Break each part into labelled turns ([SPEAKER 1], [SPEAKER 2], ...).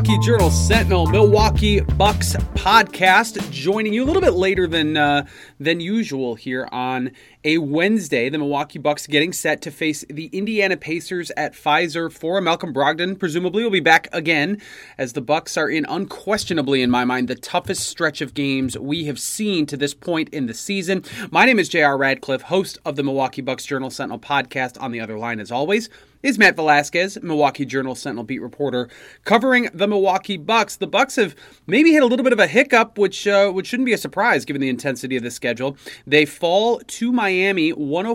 [SPEAKER 1] Milwaukee Journal Sentinel, Milwaukee Bucks podcast, joining you a little bit later than usual here on a Wednesday. The Milwaukee Bucks getting set to face the Indiana Pacers at Pfizer Forum. Malcolm Brogdon presumably will be back again, as the Bucks are in unquestionably, in my mind, the toughest stretch of games we have seen to this point in the season. My name is J.R. Radcliffe, host of the Milwaukee Bucks Journal Sentinel podcast. On the other line, as always, is Matt Velasquez, Milwaukee Journal Sentinel beat reporter, covering the Milwaukee Bucks. The Bucks have maybe hit a little bit of a hiccup, which shouldn't be a surprise given the intensity of the schedule. They fall to Miami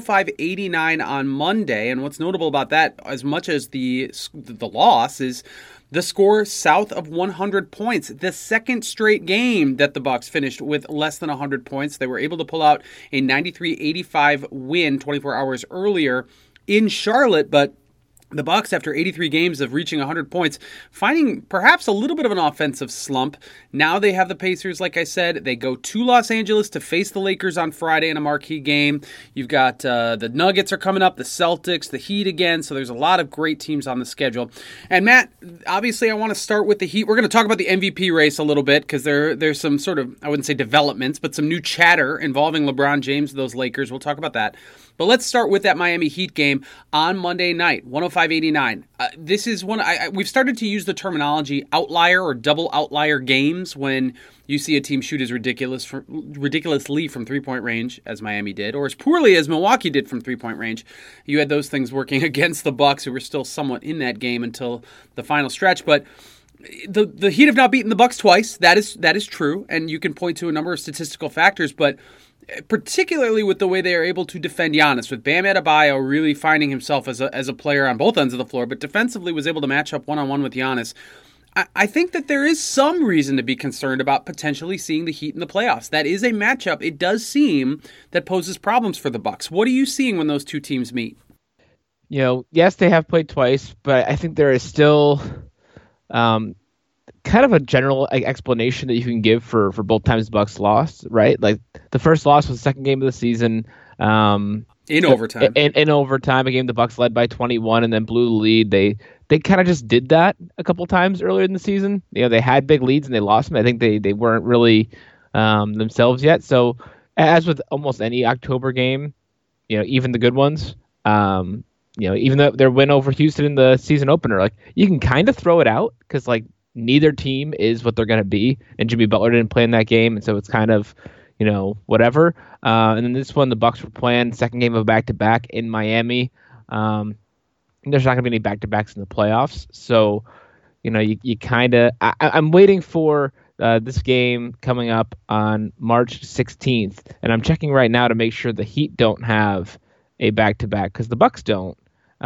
[SPEAKER 1] 105-89 on Monday, and what's notable about that, as much as the loss, is the score south of 100 points. The second straight game that the Bucks finished with less than 100 points. They were able to pull out a 93-85 win 24 hours earlier in Charlotte, but the Bucks, after 83 games of reaching 100 points, finding perhaps a little bit of an offensive slump. Now they have the Pacers, like I said. They go to Los Angeles to face the Lakers on Friday in a marquee game. You've got the Nuggets are coming up, the Celtics, the Heat again, so there's a lot of great teams on the schedule. And Matt, obviously I want to start with the Heat. We're going to talk about the MVP race a little bit because there's some sort of, I wouldn't say developments, but some new chatter involving LeBron James and those Lakers. We'll talk about that. But let's start with that Miami Heat game on Monday night, 105-89. This is one, we've started to use the terminology outlier or double outlier games when you see a team shoot as ridiculously from three-point range as Miami did, or as poorly as Milwaukee did from three-point range. You had those things working against the Bucks, who were still somewhat in that game until the final stretch. But the Heat have now beaten the Bucks twice. That is true, and you can point to a number of statistical factors, but particularly with the way they are able to defend Giannis, with Bam Adebayo really finding himself as a player on both ends of the floor, but defensively was able to match up one-on-one with Giannis. I think that there is some reason to be concerned about potentially seeing the Heat in the playoffs. That is a matchup, it does seem, that poses problems for the Bucks. What are you seeing when those two teams meet?
[SPEAKER 2] Yes, they have played twice, but I think there is still kind of a general explanation that you can give for both times the Bucks lost, right? Like the first loss was the second game of the season.
[SPEAKER 1] In overtime.
[SPEAKER 2] In overtime, a game the Bucks led by 21 and then blew the lead. They kind of just did that a couple times earlier in the season. They had big leads and they lost them. I think they weren't really themselves yet. So as with almost any October game, even the good ones, even though their win over Houston in the season opener, like you can kind of throw it out because neither team is what they're going to be, and Jimmy Butler didn't play in that game, and so it's kind of, whatever. And then this one, the Bucks were playing second game of a back-to-back in Miami. There's not going to be any back-to-backs in the playoffs, so you kind of. I'm waiting for this game coming up on March 16th, and I'm checking right now to make sure the Heat don't have a back-to-back because the Bucks don't.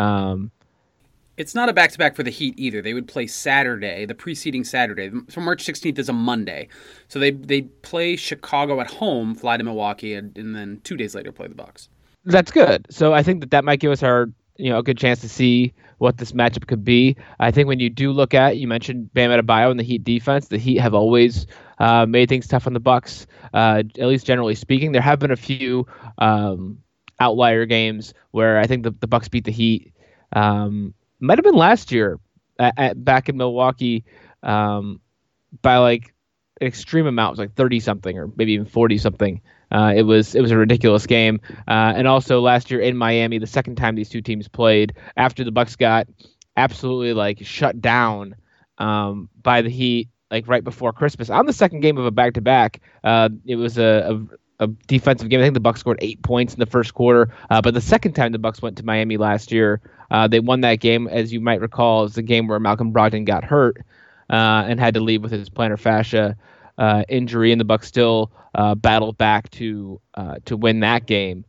[SPEAKER 1] It's not a back-to-back for the Heat either. They would play Saturday, the preceding Saturday. So March 16th is a Monday. So they play Chicago at home, fly to Milwaukee, and then 2 days later play the Bucks.
[SPEAKER 2] That's good. So I think that might give us a good chance to see what this matchup could be. I think when you do look at, you mentioned Bam Adebayo and the Heat defense. The Heat have always made things tough on the Bucks, at least generally speaking. There have been a few outlier games where I think the Bucks beat the Heat. Might have been last year back in Milwaukee by an extreme amount. It was like 30-something or maybe even 40-something. It was a ridiculous game. And also last year in Miami, the second time these two teams played, after the Bucks got absolutely shut down by the Heat right before Christmas. On the second game of a back-to-back, it was a defensive game. I think the Bucks scored 8 points in the first quarter. But the second time the Bucks went to Miami last year, they won that game, as you might recall, is the game where Malcolm Brogdon got hurt and had to leave with his plantar fascia injury, and the Bucks still battled back to win that game.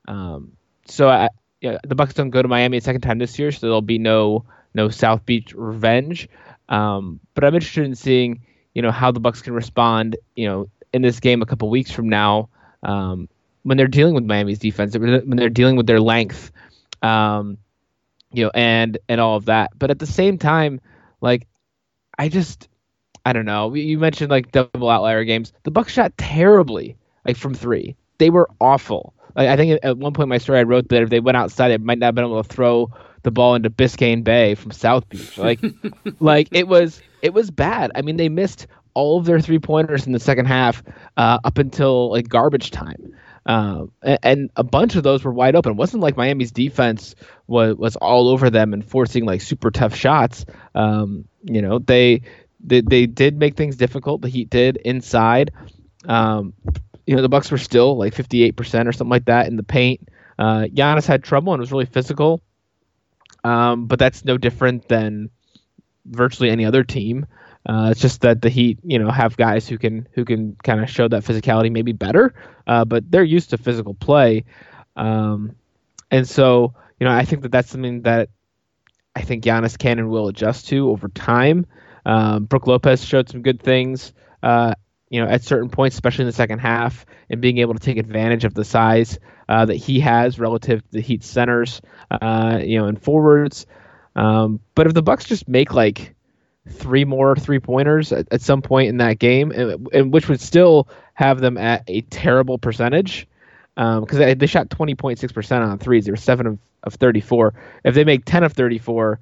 [SPEAKER 2] So the Bucks don't go to Miami a second time this year, so there'll be no South Beach revenge. But I'm interested in seeing how the Bucks can respond in this game a couple weeks from now. When they're dealing with Miami's defense, when they're dealing with their length, and all of that. But at the same time, I don't know. You mentioned double outlier games. The Bucks shot terribly, from three. They were awful. I think at one point in my story I wrote that if they went outside, they might not have been able to throw the ball into Biscayne Bay from South Beach. It was it was bad. I mean, they missed all of their 3-pointers in the second half up until like garbage time. And a bunch of those were wide open. It wasn't like Miami's defense was all over them and forcing like super tough shots. They did make things difficult. The Heat did inside. The Bucks were still like 58% or something like that in the paint. Giannis had trouble and was really physical. But that's no different than virtually any other team. It's just that the Heat, have guys who can kind of show that physicality maybe better, but they're used to physical play, and so I think that's something that I think Giannis can and will adjust to over time. Brook Lopez showed some good things, at certain points, especially in the second half, and being able to take advantage of the size that he has relative to the Heat centers, and forwards. But if the Bucks just make like 3 more 3-pointers at some point in that game, and which would still have them at a terrible percentage, because they shot 20.6% on threes. They were 7 of 34. If they make 10 of 34,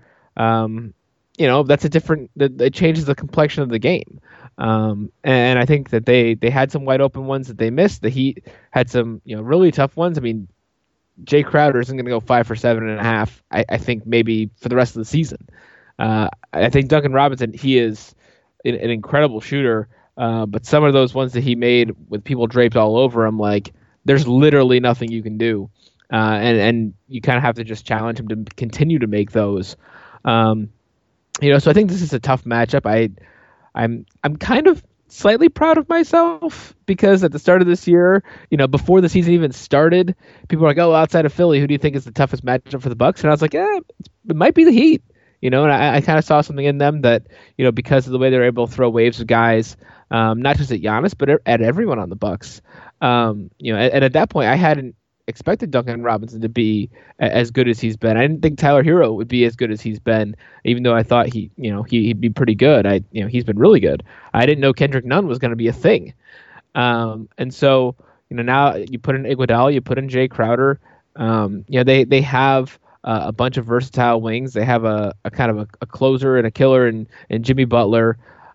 [SPEAKER 2] that's a different. It changes the complexion of the game. And I think that they had some wide open ones that they missed. The Heat had some really tough ones. I mean, Jay Crowder isn't going to go 5 for 7.5. I think maybe for the rest of the season. I think Duncan Robinson, he is an incredible shooter, but some of those ones that he made with people draped all over him, like there's literally nothing you can do, and you kind of have to just challenge him to continue to make those. So I think this is a tough matchup. I'm kind of slightly proud of myself because at the start of this year, before the season even started, people were like, "Oh, outside of Philly, who do you think is the toughest matchup for the Bucks?" And I was like, it might be the Heat. And I kind of saw something in them that, because of the way they're able to throw waves of guys, not just at Giannis, but at everyone on the Bucks. And at that point, I hadn't expected Duncan Robinson to be as good as he's been. I didn't think Tyler Hero would be as good as he's been, even though I thought he'd be pretty good. He's been really good. I didn't know Kendrick Nunn was going to be a thing. And so, now you put in Iguodala, you put in Jay Crowder. They have a bunch of versatile wings. They have a kind of a closer and a killer and Jimmy Butler.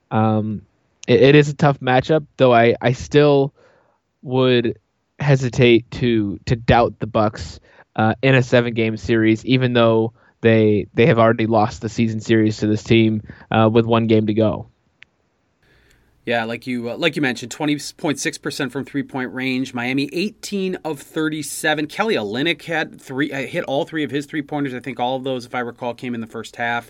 [SPEAKER 2] It is a tough matchup, though I still would hesitate to doubt the Bucks in a 7-game series, even though they have already lost the season series to this team with 1 game to go.
[SPEAKER 1] Yeah, like you mentioned, 20.6% from 3-point range. Miami 18 of 37. Kelly Olynyk had hit all 3 of his 3-pointers. I think all of those, if I recall, came in the first half.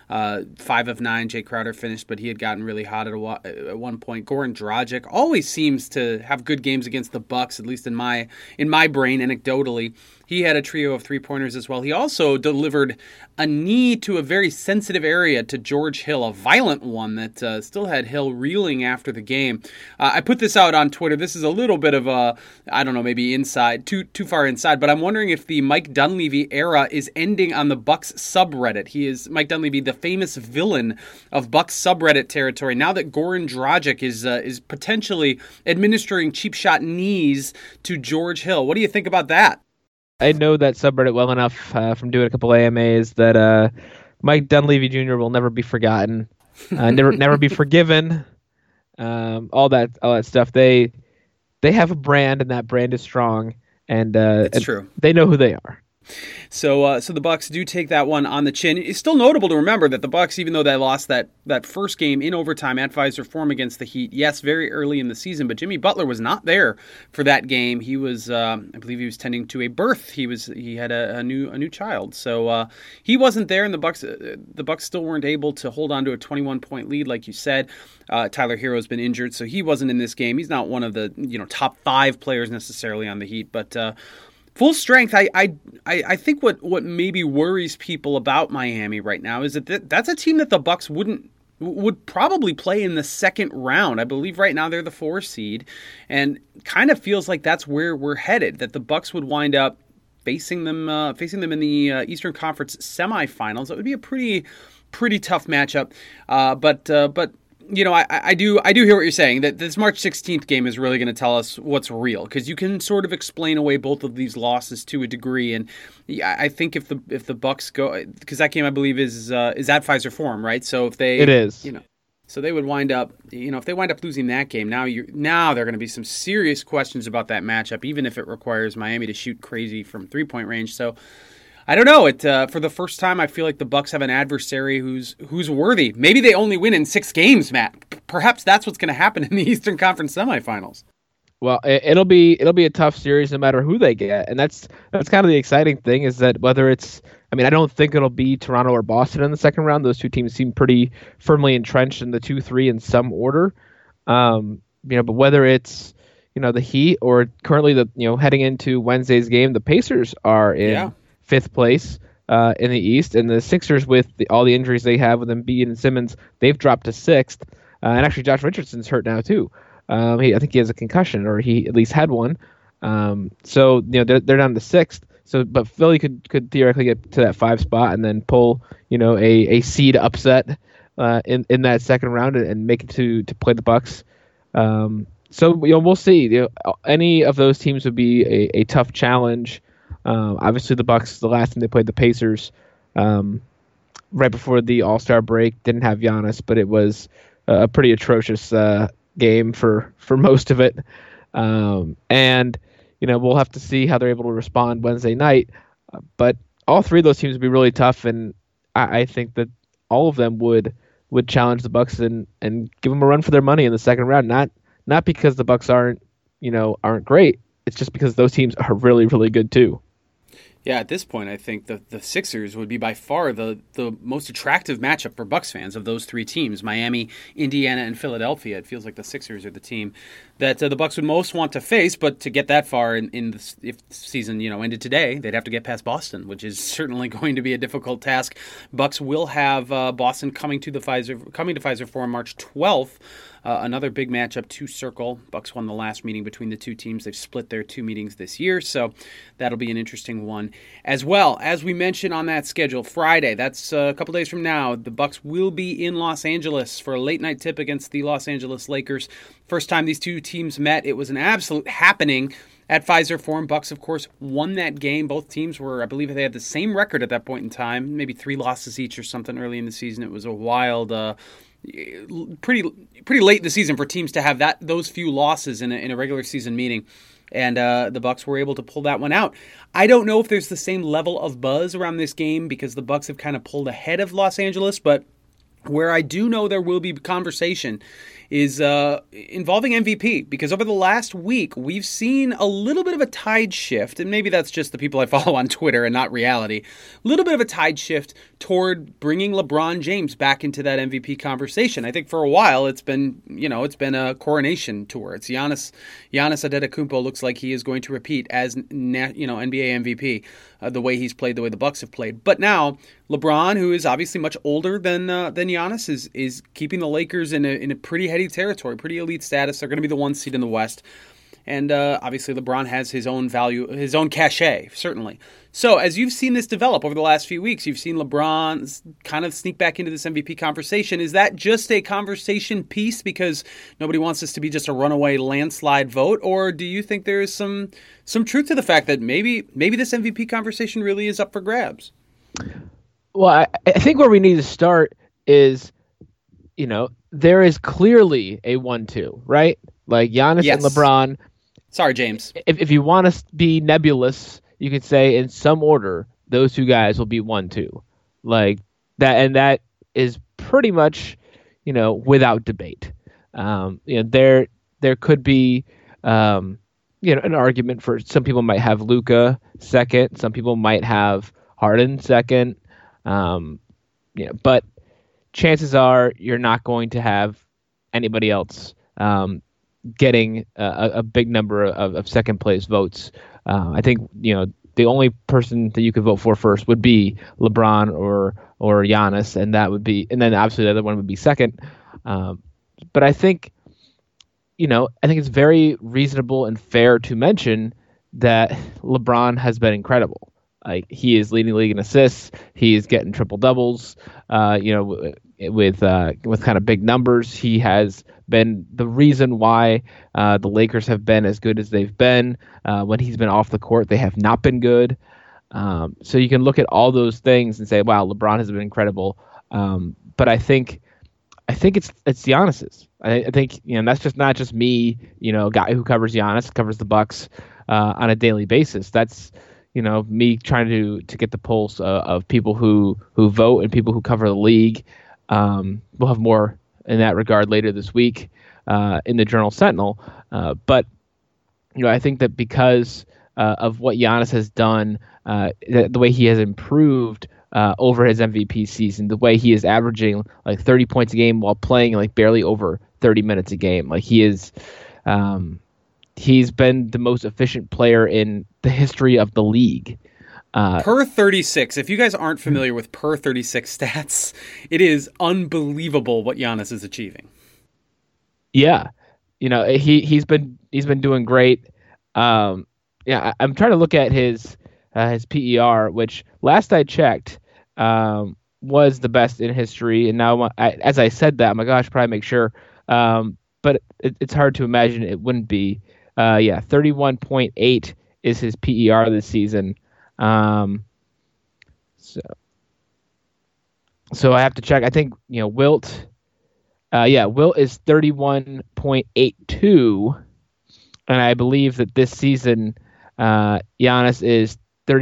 [SPEAKER 1] 5 of 9, Jay Crowder finished, but he had gotten really hot at one point. Goran Dragic always seems to have good games against the Bucks, at least in my brain, anecdotally. He had a trio of 3-pointers as well. He also delivered a knee to a very sensitive area to George Hill, a violent one that still had Hill reeling after the game. I put this out on Twitter. This is a little bit of a, I don't know, maybe inside, too far inside, but I'm wondering if the Mike Dunleavy era is ending on the Bucks subreddit. He is, Mike Dunleavy, the famous villain of Bucks subreddit territory. Now that Goran Dragic is potentially administering cheap shot knees to George Hill. What do you think about that?
[SPEAKER 2] I know that subreddit well enough from doing a couple AMAs that Mike Dunleavy Jr. will never be forgotten, never be forgiven. All that stuff. They have a brand, and that brand is strong, and
[SPEAKER 1] it's true.
[SPEAKER 2] They know who they are.
[SPEAKER 1] So the Bucks do take that one on the chin. It's still notable to remember that the Bucks, even though they lost that first game in overtime at Pfizer Forum against the Heat, yes, very early in the season, but Jimmy Butler was not there for that game. He was, I believe, he was tending to a birth. He had a new child, so he wasn't there, and the Bucks still weren't able to hold on to a 21-point lead, like you said. Tyler Hero's been injured, so he wasn't in this game. He's not one of the top 5 players necessarily on the Heat, but. Full strength, I think what maybe worries people about Miami right now is that that's a team that the Bucks would probably play in the second round. I believe right now they're the 4 seed, and kind of feels like that's where we're headed. That the Bucks would wind up facing them in the Eastern Conference semifinals. That would be a pretty tough matchup. But. I do hear what you're saying, that this March 16th game is really going to tell us what's real, because you can sort of explain away both of these losses to a degree. And I think if the Bucks go, because that game I believe is at Pfizer Forum, right? So if they,
[SPEAKER 2] it is,
[SPEAKER 1] So they would wind up, if they wind up losing that game, now there are going to be some serious questions about that matchup, even if it requires Miami to shoot crazy from 3-point range. So I don't know. For the first time, I feel like the Bucks have an adversary who's worthy. Maybe they only win in 6 games, Matt. Perhaps that's what's going to happen in the Eastern Conference semifinals.
[SPEAKER 2] Well, it'll be a tough series no matter who they get, and that's kind of the exciting thing is that whether it's, I don't think it'll be Toronto or Boston in the second round. Those two teams seem pretty firmly entrenched in the 2-3 in some order. But whether it's the Heat or currently heading into Wednesday's game, the Pacers are in 5th place in the East, and the Sixers with all the injuries they have with Embiid and Simmons, they've dropped to 6th, and actually Josh Richardson's hurt now too. I think he has a concussion, or he at least had one. So they're down to 6th. So, but Philly could theoretically get to that 5 spot and then pull a seed upset in that second round and make it to play the Bucks. So we'll see. Any of those teams would be a tough challenge. Obviously, the Bucks, the last time they played the Pacers, right before the All-Star break, didn't have Giannis, but it was a pretty atrocious game for most of it. And we'll have to see how they're able to respond Wednesday night. But all 3 of those teams would be really tough, and I think that all of them would challenge the Bucks and give them a run for their money in the second round. Not because the Bucks aren't great. It's just because those teams are really, really good too.
[SPEAKER 1] Yeah, at this point, I think the Sixers would be by far the most attractive matchup for Bucks fans of those 3 teams, Miami, Indiana, and Philadelphia. It feels like the Sixers are the team that the Bucks would most want to face, but to get that far if the season ended today, they'd have to get past Boston, which is certainly going to be a difficult task. Bucks will have Boston coming to Pfizer Forum March 12th. Another big matchup to circle. Bucks won the last meeting between the 2 teams. They've split their 2 meetings this year, so that'll be an interesting one. As well, as we mentioned on that schedule, Friday, that's a couple days from now, the Bucks will be in Los Angeles for a late-night tip against the Los Angeles Lakers. First time these 2 teams met, it was an absolute happening at Pfizer Forum. Bucks, of course, won that game. Both teams were, I believe they had the same record at that point in time, maybe 3 losses each or something early in the season. It was a wild... pretty late in the season for teams to have those few losses in a regular season meeting, and the Bucks were able to pull that one out. I don't know if there's the same level of buzz around this game because the Bucks have kind of pulled ahead of Los Angeles, but where I do know there will be conversation is involving MVP, because over the last week, we've seen a little bit of a tide shift, and maybe that's just the people I follow on Twitter and not reality, a little bit of a tide shift toward bringing LeBron James back into that MVP conversation. I think for a while it's been a coronation tour. It's Giannis Antetokounmpo looks like he is going to repeat as NBA MVP, the way he's played, the way the Bucks have played. But now LeBron, who is obviously much older than Giannis, is keeping the Lakers in a pretty heady territory, pretty elite status. They're going to be the 1 seed in the West. And obviously LeBron has his own value, his own cachet, certainly. So as you've seen this develop over the last few weeks, you've seen LeBron kind of sneak back into this MVP conversation. Is that just a conversation piece because nobody wants this to be just a runaway landslide vote? Or do you think there is some truth to the fact that maybe this MVP conversation really is up for grabs?
[SPEAKER 2] Well, I think where we need to start is, there is clearly a 1-2, right? Like Giannis and LeBron.
[SPEAKER 1] Sorry, James.
[SPEAKER 2] If you want to be nebulous, you could say in some order, those 2 guys will be 1-2. Like that, and that is pretty much, without debate. There could be, an argument for some people might have Luka second, some people might have Harden second. But chances are you're not going to have anybody else getting a big number of second place votes. I think the only person that you could vote for first would be LeBron or Giannis, and then obviously the other one would be second. But I think it's very reasonable and fair to mention that LeBron has been incredible. Like he is leading the league in assists. He is getting triple doubles. With kind of big numbers. He has been the reason why the Lakers have been as good as they've been. When he's been off the court, they have not been good. So you can look at all those things and say, "Wow, LeBron has been incredible." But I think I think it's Giannis's. I think that's just not just me, a guy who covers Giannis, covers the Bucks on a daily basis. That's me trying to get the pulse of people who vote and people who cover the league. We'll have more in that regard later this week in the Journal Sentinel. But I think that because of what Giannis has done, the way he has improved over his MVP season, the way he is averaging like 30 points a game while playing like barely over 30 minutes a game. Like he's been the most efficient player in the history of the league.
[SPEAKER 1] Per 36, if you guys aren't familiar with per 36 stats, it is unbelievable what Giannis is achieving.
[SPEAKER 2] Yeah. He's been doing great. I'm trying to look at his PER, which last I checked was the best in history. And now, as I said that, I'm like, gosh, probably make sure. But it's hard to imagine it wouldn't be. 31.8 is his PER this season. So I have to check. I think Wilt. Wilt is 31.82, and I believe that this season Giannis is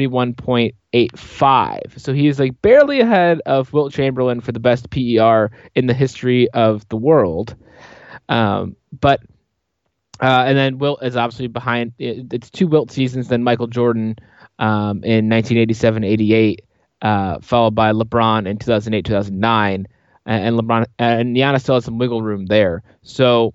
[SPEAKER 2] 31.85. So he is like barely ahead of Wilt Chamberlain for the best PER in the history of the world. But and then Wilt is obviously behind. It's 2 Wilt seasons, then Michael Jordan in 1987-88, followed by LeBron in 2008-2009, and LeBron and Giannis still has some wiggle room there. So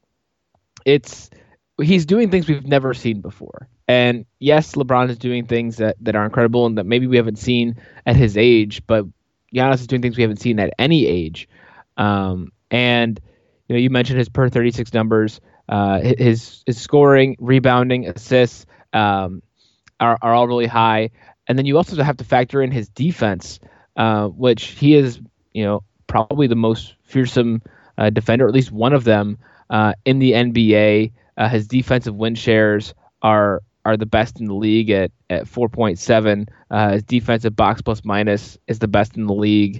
[SPEAKER 2] he's doing things we've never seen before. And yes, LeBron is doing things that are incredible and that maybe we haven't seen at his age, but Giannis is doing things we haven't seen at any age. And you mentioned his per 36 numbers, his scoring, rebounding, assists are all really high. And then you also have to factor in his defense, which he is, probably the most fearsome defender, or at least one of them in the NBA. His defensive win shares are the best in the league at 4.7. His defensive box plus minus is the best in the league.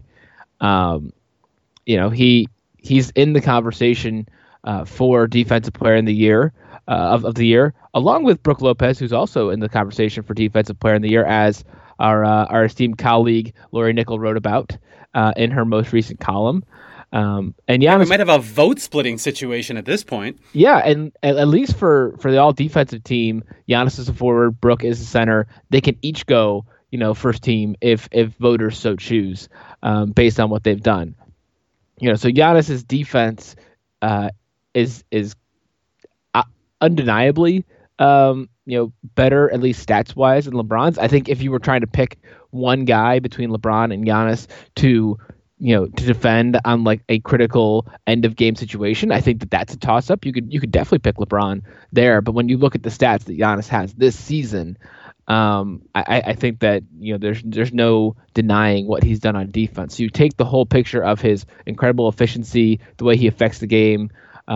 [SPEAKER 2] He's in the conversation for defensive player in the year of the year, along with Brook Lopez, who's also in the conversation for defensive player in the year, as our esteemed colleague Lori Nickel wrote about in her most recent column. And Giannis,
[SPEAKER 1] we might have a vote splitting situation at this point.
[SPEAKER 2] Yeah, and at least for the all defensive team, Giannis is a forward, Brook is a center. They can each go, first team if voters so choose, based on what they've done. So Giannis's defense is undeniably better, at least stats wise, than LeBron's. I think if you were trying to pick one guy between LeBron and Giannis to defend on like a critical end of game situation, I think that's a toss up. You could definitely pick LeBron there, but when you look at the stats that Giannis has this season, I think that there's no denying what he's done on defense. So you take the whole picture of his incredible efficiency, the way he affects the game,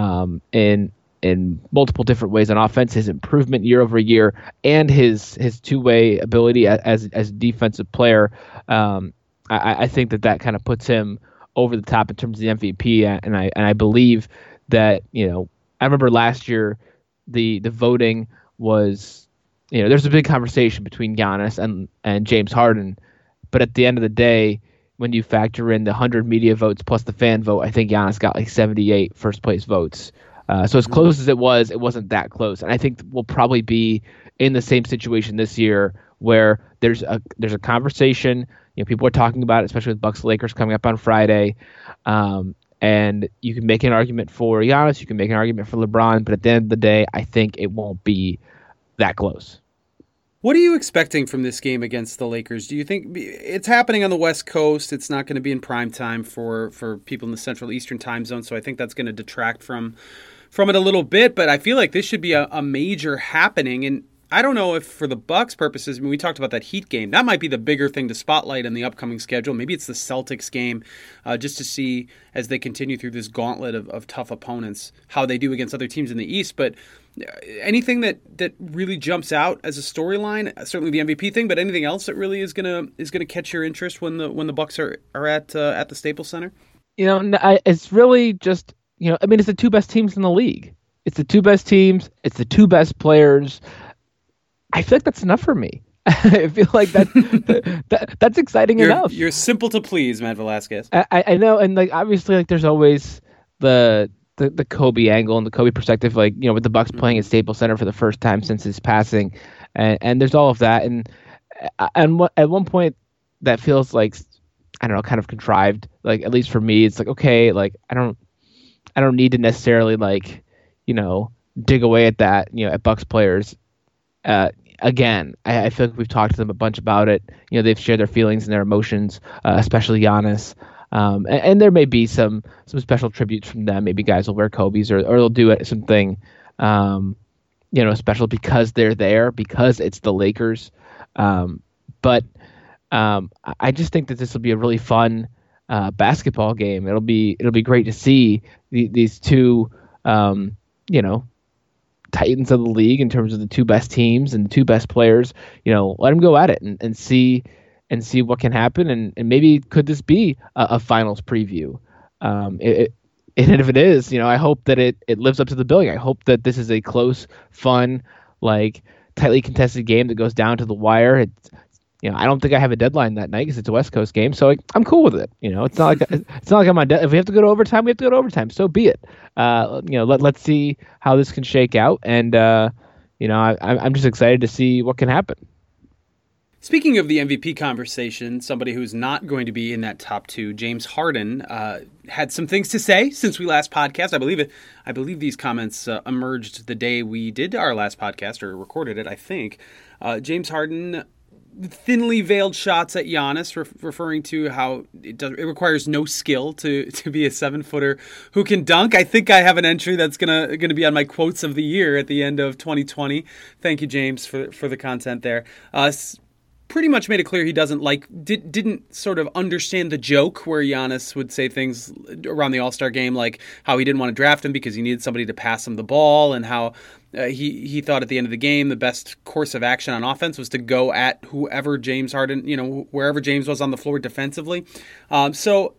[SPEAKER 2] in multiple different ways on offense, his improvement year over year, and his two-way ability as a defensive player. I think that kind of puts him over the top in terms of the MVP, and I believe that I remember last year the voting was there's a big conversation between Giannis and James Harden, but at the end of the day, when you factor in the 100 media votes plus the fan vote, I think Giannis got like 78 first place votes. So as close as it wasn't that close, and I think we'll probably be in the same situation this year where there's a conversation. People are talking about it, especially with Bucks Lakers coming up on Friday. And you can make an argument for Giannis, you can make an argument for LeBron, but at the end of the day, I think it won't be that close.
[SPEAKER 1] What are you expecting from this game against the Lakers? Do you think it's happening on the West Coast? It's not going to be in prime time for people in the Central Eastern time zone, so I think that's going to detract from it a little bit, but I feel like this should be a major happening. And I don't know if for the Bucks purposes, we talked about that Heat game. That might be the bigger thing to spotlight in the upcoming schedule. Maybe it's the Celtics game, just to see as they continue through this gauntlet of tough opponents, how they do against other teams in the East. But anything that really jumps out as a storyline, certainly the MVP thing, but anything else that really is gonna catch your interest when the Bucks are at the Staples Center?
[SPEAKER 2] It's really just, I mean, it's the two best teams in the league. It's the two best teams. It's the two best players. I feel like that's enough for me. I feel like that's exciting enough.
[SPEAKER 1] You're simple to please, Matt Velasquez.
[SPEAKER 2] I know, and like obviously, like there's always the Kobe angle and the Kobe perspective, like with the Bucks playing at Staples Center for the first time since his passing, and there's all of that, and at one point that feels like, I don't know, kind of contrived. Like at least for me, it's like, okay, like I don't need to necessarily like dig away at that at Bucks players. Again, I feel like we've talked to them a bunch about it. They've shared their feelings and their emotions, especially Giannis. And there may be some special tributes from them. Maybe guys will wear Kobe's or they'll do something, special because they're there, because it's the Lakers. But I just think that this will be a really fun basketball game. It'll be great to see these two, titans of the league in terms of the two best teams and the two best players. Let them go at it and see what can happen, and maybe could this be a finals preview? And if it is, I hope that it lives up to the billing. I hope that this is a close, fun, like tightly contested game that goes down to the wire. I don't think I have a deadline that night because it's a West Coast game, so I'm cool with it. It's not like I'm on. If we have to go to overtime, we have to go to overtime. So be it. Let's see how this can shake out, and I'm just excited to see what can happen.
[SPEAKER 1] Speaking of the MVP conversation, somebody who's not going to be in that top two, James Harden, had some things to say since we last podcast. I believe these comments emerged the day we did our last podcast or recorded it. I think James Harden. Thinly veiled shots at Giannis, referring to how it requires no skill to be a 7-footer who can dunk. I think I have an entry that's gonna be on my quotes of the year at the end of 2020. Thank you, James, for the content there. Pretty much made it clear he didn't sort of understand the joke where Giannis would say things around the All-Star game like how he didn't want to draft him because he needed somebody to pass him the ball, and how he thought at the end of the game the best course of action on offense was to go at whoever James Harden, wherever James was on the floor defensively. So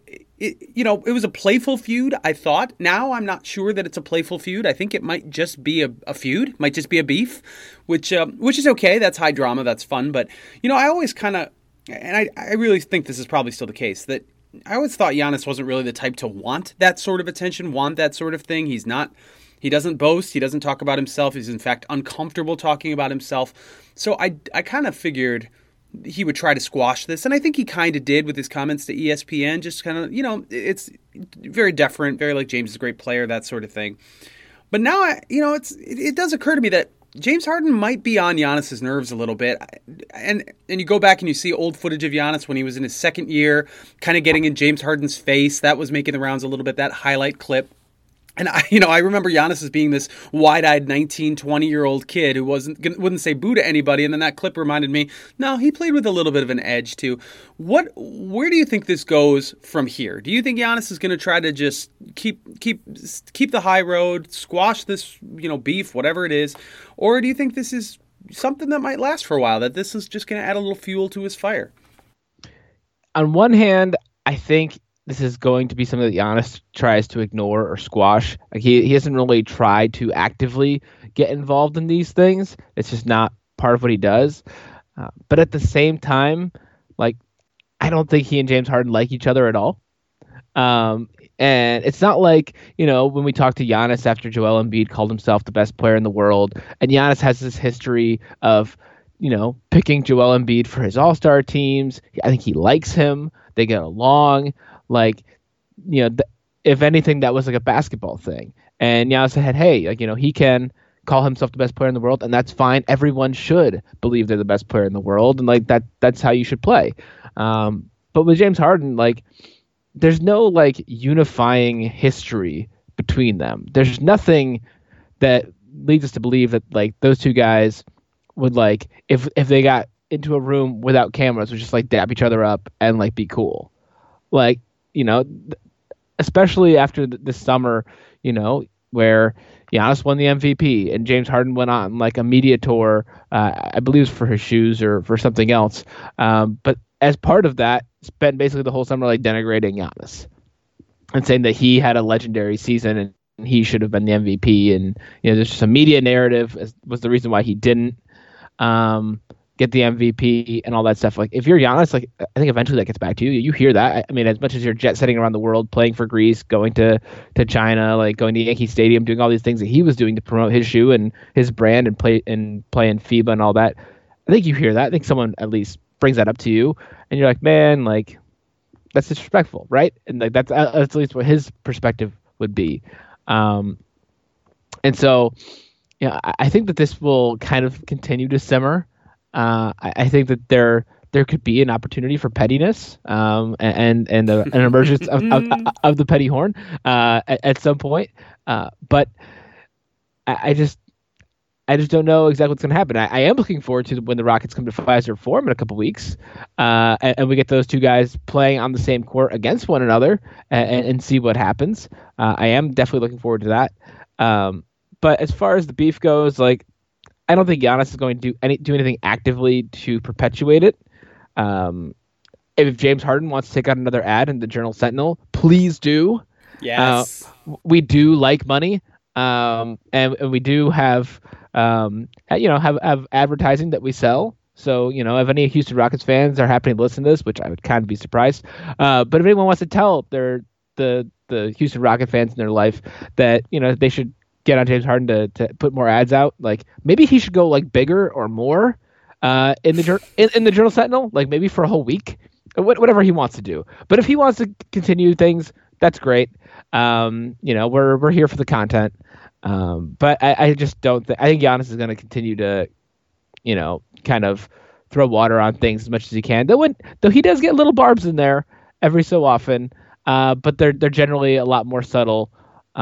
[SPEAKER 1] it was a playful feud, I thought. Now I'm not sure that it's a playful feud. I think it might just be a feud, might just be a beef, which is okay. That's high drama. That's fun. But, I always kind of, and I really think this is probably still the case, that I always thought Giannis wasn't really the type to want that sort of attention, want that sort of thing. He's not. He doesn't boast. He doesn't talk about himself. He's, in fact, uncomfortable talking about himself. So I kind of figured he would try to squash this, and I think he kind of did with his comments to ESPN, just kind of, it's very deferent, very like James is a great player, that sort of thing. But now, it does occur to me that James Harden might be on Giannis's nerves a little bit. And you go back and you see old footage of Giannis when he was in his second year, kind of getting in James Harden's face. That was making the rounds a little bit, that highlight clip. And I remember Giannis as being this wide-eyed 19, 20-year-old kid who wouldn't say boo to anybody. And then that clip reminded me, no, he played with a little bit of an edge too. Where do you think this goes from here? Do you think Giannis is going to try to just keep the high road, squash this, beef, whatever it is, or do you think this is something that might last for a while? That this is just going to add a little fuel to his fire?
[SPEAKER 2] On one hand, I think this is going to be something that Giannis tries to ignore or squash. Like he hasn't really tried to actively get involved in these things. It's just not part of what he does. But at the same time, like I don't think he and James Harden like each other at all. And it's not like, when we talked to Giannis after Joel Embiid called himself the best player in the world, and Giannis has this history of, picking Joel Embiid for his all-star teams. I think he likes him. They get along. Like, if anything, that was like a basketball thing. And Giannis said, hey, like, he can call himself the best player in the world, and that's fine. Everyone should believe they're the best player in the world, and like that's how you should play. But with James Harden, like, there's no like unifying history between them. There's nothing that leads us to believe that like those two guys would like if they got into a room without cameras would just like dap each other up and like be cool. Like, especially after this summer, where Giannis won the MVP and James Harden went on like a media tour, I believe it was for his shoes or for something else. But as part of that, spent basically the whole summer like denigrating Giannis. and saying that he had a legendary season and he should have been the MVP. And there's just a media narrative was the reason why he didn't get the MVP and all that stuff. Like, if you're Giannis, like, I think eventually that gets back to you. You hear that. I mean, as much as you're jet setting around the world, playing for Greece, going to China, like going to Yankee Stadium, doing all these things that he was doing to promote his shoe and his brand and play in FIBA and all that. I think you hear that. I think someone at least brings that up to you, and you're like, man, like, that's disrespectful, right? And like that's at least what his perspective would be. And so, I think that this will kind of continue to simmer. I think that there could be an opportunity for pettiness and an emergence of the petty horn at some point. But I just don't know exactly what's going to happen. I am looking forward to when the Rockets come to Fiserv Forum in a couple weeks, and we get those two guys playing on the same court against one another and see what happens. I am definitely looking forward to that. But as far as the beef goes, like, I don't think Giannis is going to do anything actively to perpetuate it. If James Harden wants to take out another ad in the Journal Sentinel, please do.
[SPEAKER 1] Yes,
[SPEAKER 2] we do like money, and we do have have advertising that we sell. So, if any Houston Rockets fans are happening to listen to this, which I would kind of be surprised, but if anyone wants to tell the Houston Rocket fans in their life that they should get on James Harden to put more ads out, like, maybe he should go like bigger or more in the Journal Sentinel, like maybe for a whole week, whatever he wants to do. But if he wants to continue things, that's great. We're here for the content. But I just don't think. I think Giannis is going to continue to, kind of throw water on things as much as he can. Though he does get little barbs in there every so often, but they're generally a lot more subtle.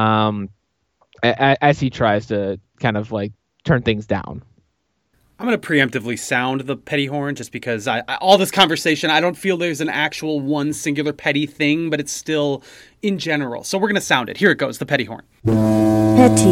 [SPEAKER 2] As he tries to kind of like turn things down.
[SPEAKER 1] I'm going to preemptively sound the petty horn just because all this conversation, I don't feel there's an actual one singular petty thing, but it's still in general. So we're going to sound it. Here it goes, the petty horn.
[SPEAKER 3] Petty.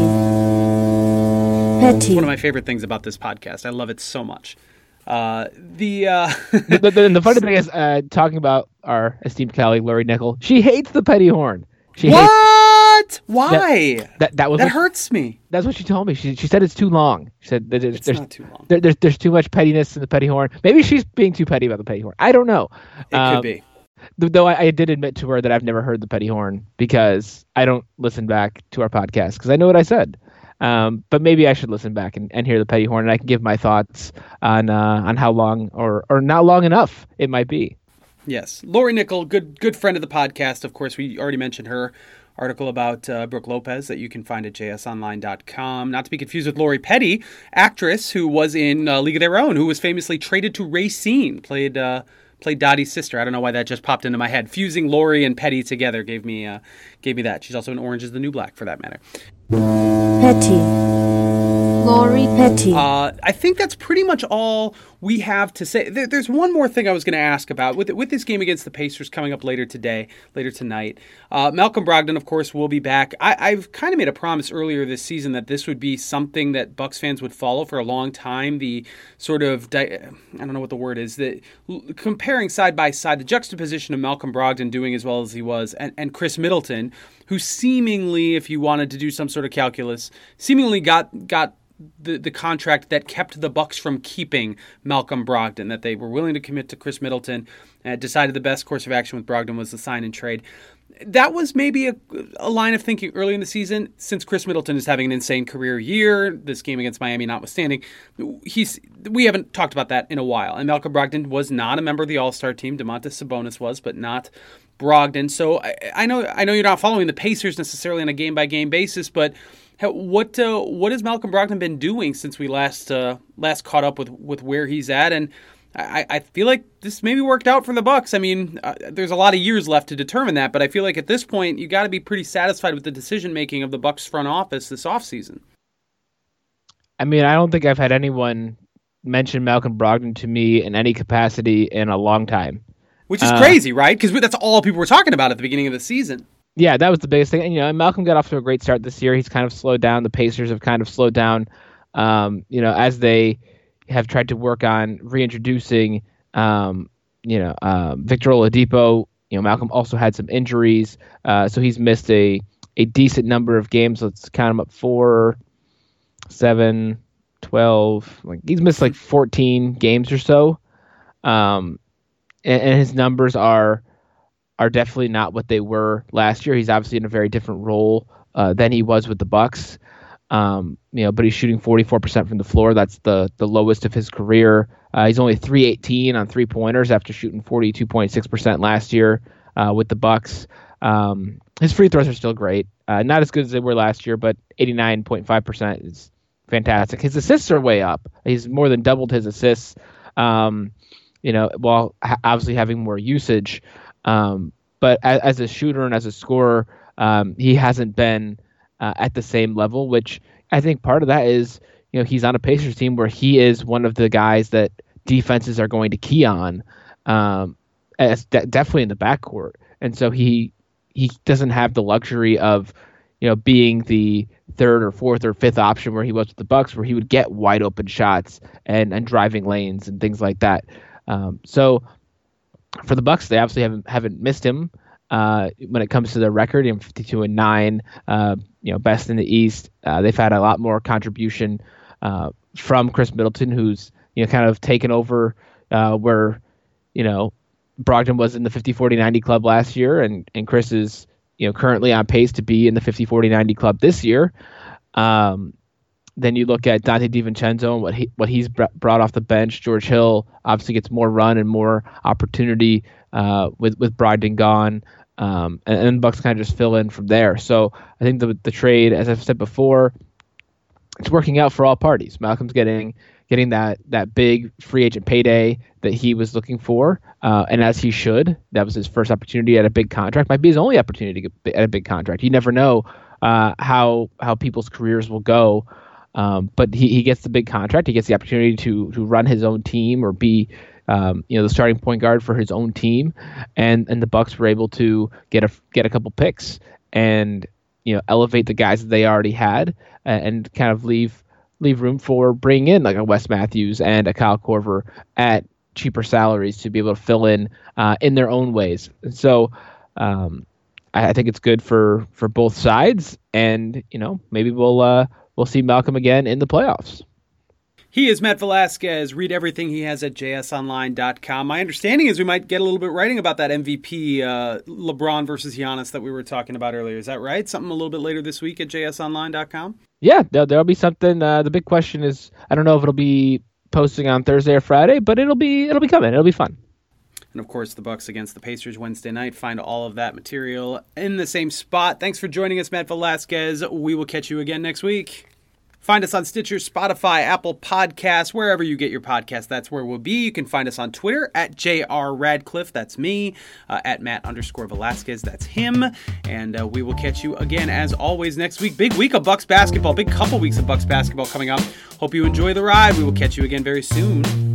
[SPEAKER 1] It's one of my favorite things about this podcast. I love it so much. The
[SPEAKER 2] funny thing is, talking about our esteemed colleague, Lori Nickel, she hates the petty horn.
[SPEAKER 1] What? Why?
[SPEAKER 2] That
[SPEAKER 1] hurts me.
[SPEAKER 2] That's what she told me. She said it's too long. She said that
[SPEAKER 1] it's not too long.
[SPEAKER 2] There's too much pettiness in the petty horn. Maybe she's being too petty about the petty horn. I don't know.
[SPEAKER 1] It could be.
[SPEAKER 2] Though I did admit to her that I've never heard the petty horn because I don't listen back to our podcast because I know what I said. But maybe I should listen back and hear the petty horn, and I can give my thoughts on how long or not long enough it might be.
[SPEAKER 1] Yes. Lori Nickel, good friend of the podcast. Of course, we already mentioned her article about Brooke Lopez that you can find at jsonline.com. Not to be confused with Lori Petty, actress who was in League of Their Own, who was famously traded to Racine, played Dottie's sister. I don't know why that just popped into my head. Fusing Lori and Petty together gave me that. She's also in Orange is the New Black, for that matter.
[SPEAKER 3] Petty. Lori Petty.
[SPEAKER 1] I think that's pretty much all we have to say. There's one more thing I was going to ask about with this game against the Pacers coming up later tonight. Malcolm Brogdon, of course, will be back. I've kind of made a promise earlier this season that this would be something that Bucks fans would follow for a long time. The sort of I don't know what the word is, that comparing side by side the juxtaposition of Malcolm Brogdon doing as well as he was and Chris Middleton, who seemingly, if you wanted to do some sort of calculus, seemingly got the contract that kept the Bucks from keeping Malcolm Brogdon, that they were willing to commit to Chris Middleton and decided the best course of action with Brogdon was the sign and trade. That was maybe a line of thinking early in the season. Since Chris Middleton is having an insane career year, this game against Miami notwithstanding, we haven't talked about that in a while. And Malcolm Brogdon was not a member of the All-Star team. Domantas Sabonis was, but not Brogdon. So I know you're not following the Pacers necessarily on a game-by-game basis, but what has Malcolm Brogdon been doing since we last caught up with where he's at? And I feel like this maybe worked out for the Bucks. I mean, there's a lot of years left to determine that, but I feel like at this point you got to be pretty satisfied with the decision making of the Bucks front office this offseason.
[SPEAKER 2] I mean, I don't think I've had anyone mention Malcolm Brogdon to me in any capacity in a long time.
[SPEAKER 1] Which is crazy, right? Because that's all people were talking about at the beginning of the season.
[SPEAKER 2] Yeah, that was the biggest thing. And, Malcolm got off to a great start this year. He's kind of slowed down. The Pacers have kind of slowed down, as they have tried to work on reintroducing, Victor Oladipo Malcolm also had some injuries, so he's missed a decent number of games. Let's count them up: 4, 7, 12. He's missed 14 games or so, and his numbers are definitely not what they were last year. He's obviously in a very different role than he was with the Bucks. But he's shooting 44% from the floor. That's the lowest of his career. He's only 318 on 3-pointers after shooting 42.6% last year with the Bucks. His free throws are still great. Not as good as they were last year, but 89.5% is fantastic. His assists are way up. He's more than doubled his assists, while obviously having more usage. But as a shooter and as a scorer, he hasn't been at the same level, which I think part of that is, he's on a Pacers team where he is one of the guys that defenses are going to key on, definitely in the backcourt. And so he doesn't have the luxury of, being the third or fourth or fifth option where he was with the Bucks, where he would get wide open shots and driving lanes and things like that. So for the Bucks, they obviously haven't missed him. When it comes to their record, 52-9, best in the East. They've had a lot more contribution from Chris Middleton, who's kind of taken over where Brogdon was in the 50-40-90 club last year, and Chris is currently on pace to be in the 50-40-90 club this year. Then you look at Dante DiVincenzo and what he's brought off the bench. George Hill obviously gets more run and more opportunity with Brogdon gone, and then Bucks kind of just fill in from there. So I think the trade, as I've said before, it's working out for all parties. Malcolm's getting that big free agent payday that he was looking for, and as he should. That was his first opportunity at a big contract. Might be his only opportunity to get at a big contract. You never know how people's careers will go. But he gets the big contract. He gets the opportunity to run his own team or be the starting point guard for his own team, and the Bucks were able to get a couple picks and elevate the guys that they already had and kind of leave room for bringing in like a Wes Matthews and a Kyle Korver at cheaper salaries to be able to fill in their own ways. And so I think it's good for both sides, and maybe we'll see Malcolm again in the playoffs.
[SPEAKER 1] He is Matt Velasquez. Read everything he has at jsonline.com. My understanding is we might get a little bit writing about that MVP LeBron versus Giannis that we were talking about earlier. Is that right? Something a little bit later this week at jsonline.com?
[SPEAKER 2] Yeah, there'll be something. The big question is, I don't know if it'll be posting on Thursday or Friday, but it'll be coming. It'll be fun.
[SPEAKER 1] And of course, the Bucks against the Pacers Wednesday night. Find all of that material in the same spot. Thanks for joining us, Matt Velasquez. We will catch you again next week. Find us on Stitcher, Spotify, Apple Podcasts, wherever you get your podcasts. That's where we'll be. You can find us on Twitter at JR Radcliffe. That's me. At Matt_Velasquez. That's him. And we will catch you again, as always, next week. Big week of Bucks basketball. Big couple weeks of Bucks basketball coming up. Hope you enjoy the ride. We will catch you again very soon.